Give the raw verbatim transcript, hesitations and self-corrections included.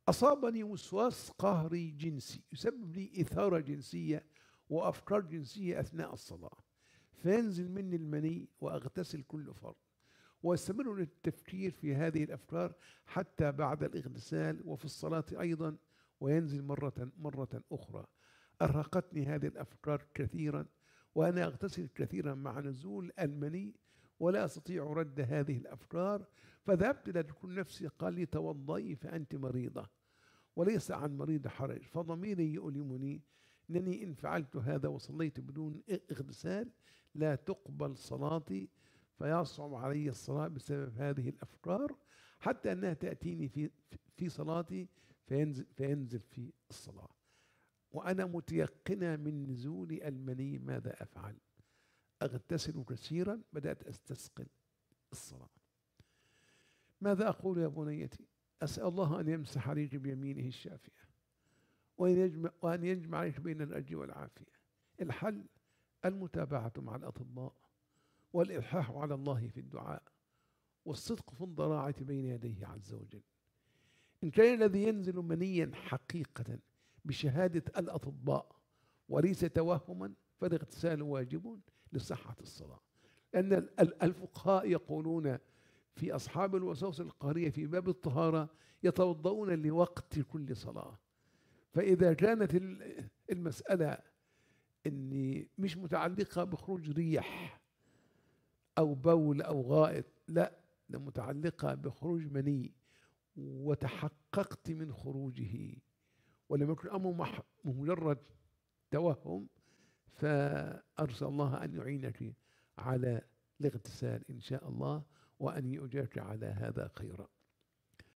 أصابني وسواس قهري جنسي يسبب لي إثارة جنسية وأفكار جنسية أثناء الصلاة، فينزل مني المني وأغتسل كل فرض، واستمر التفكير في هذه الأفكار حتى بعد الاغتسال وفي الصلاة أيضا، وينزل مرة مرة أخرى. أرهقتني هذه الأفكار كثيرا، وأنا أغتسل كثيرا مع نزول المني ولا أستطيع رد هذه الأفكار. فذهبت إلى دكتور نفسي قال لي توضئي فأنت مريضة، وليس عن مريض حرج، فضميري يؤلمني أنني إن فعلت هذا وصليت بدون اغتسال لا تقبل صلاتي، فيصعب علي الصلاة بسبب هذه الأفكار، حتى أنها تأتيني في في صلاتي فينزل, فينزل في الصلاة، وأنا متيقنة من نزول المني. ماذا أفعل؟ أغتسل كثيرا، بدأت أستثقل الصلاة. ماذا أقول يا بنيتي؟ أسأل الله أن يمسح عليك بيمينه الشافية، وأن يجمع, وأن يجمع عليك بين الأجر والعافية. الحل المتابعة مع الأطباء، والإلحاح على الله في الدعاء، والصدق في الضراعة بين يديه عز وجل. إن كان الذي ينزل منيا حقيقة بشهادة الأطباء وليس توهما، فالاغتسال واجب لصحة الصلاة، لأن الفقهاء يقولون في أصحاب الوساوس القهرية في باب الطهارة يتوضؤون لوقت كل صلاة. فإذا كانت المسألة إني مش متعلقة بخروج ريح أو بول أو غائط، لا، ده متعلقة بخروج مني وتحققت من خروجه ولم يكن أمر مجرد توهم، فأرسل الله أن يعينك على الاغتسال إن شاء الله، وأن يؤجرك على هذا خيرا.